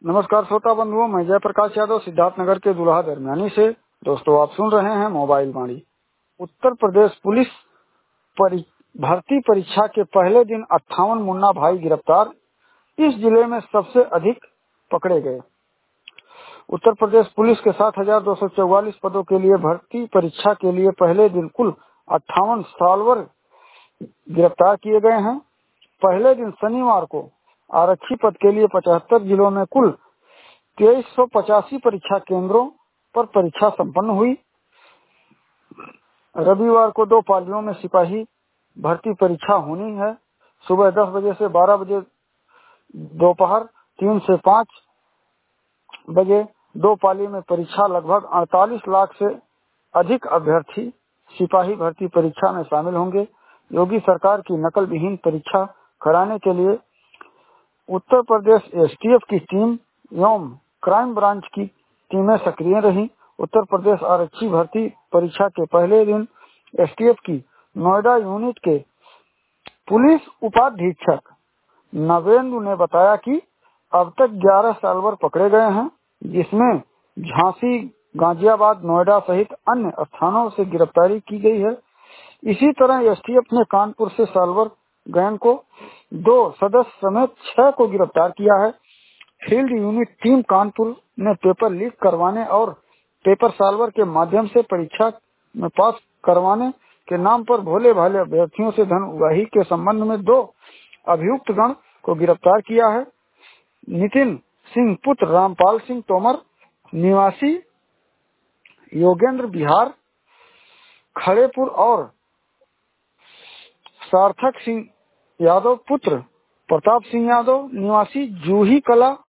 नमस्कार श्रोता बंधुओं, मैं जयप्रकाश यादव सिद्धार्थनगर के दुल्हा दरमियानी से। दोस्तों, आप सुन रहे हैं मोबाइल वाणी। उत्तर प्रदेश पुलिस भर्ती परीक्षा के पहले दिन 58 मुन्ना भाई गिरफ्तार। इस जिले में सबसे अधिक पकड़े गए। उत्तर प्रदेश पुलिस के 7,244 पदों के लिए भर्ती परीक्षा के लिए पहले दिन कुल 58 सालवर गिरफ्तार किए गए हैं। पहले दिन शनिवार को आरक्षी पद के लिए 75 जिलों में कुल 2385 परीक्षा केंद्रों पर परीक्षा संपन्न हुई। रविवार को 2 पालियों में सिपाही भर्ती परीक्षा होनी है। सुबह 10 बजे से 12 बजे, दोपहर 3 से 5 बजे 2 पाली में परीक्षा। लगभग 48 लाख से अधिक अभ्यर्थी सिपाही भर्ती परीक्षा में शामिल होंगे। योगी सरकार की नकल विहीन परीक्षा कराने के लिए उत्तर प्रदेश एसटीएफ की टीम एवं क्राइम ब्रांच की टीमें सक्रिय रही। उत्तर प्रदेश आरक्षी भर्ती परीक्षा के पहले दिन एसटीएफ की नोएडा यूनिट के पुलिस उपाधीक्षक नवेंदु ने बताया कि अब तक 11 सालवर पकड़े गए हैं, जिसमें झांसी, गाजियाबाद, नोएडा सहित अन्य स्थानों से गिरफ्तारी की गई है। इसी तरह एसटीएफ ने कानपुर से सालवर गैंग को 2 सदस्य समेत 6 को गिरफ्तार किया है। फील्ड यूनिट टीम कानपुर ने पेपर लीक करवाने और पेपर साल्वर के माध्यम से परीक्षा में पास करवाने के नाम पर भोले भाले अभ्यर्थियों से धन उगाही के संबंध में 2 अभियुक्त गण को गिरफ्तार किया है। नितिन सिंह पुत्र रामपाल सिंह तोमर निवासी योगेंद्र बिहार खड़ेपुर और सार्थक सिंह यादव पुत्र प्रताप सिंह यादव निवासी जूही कला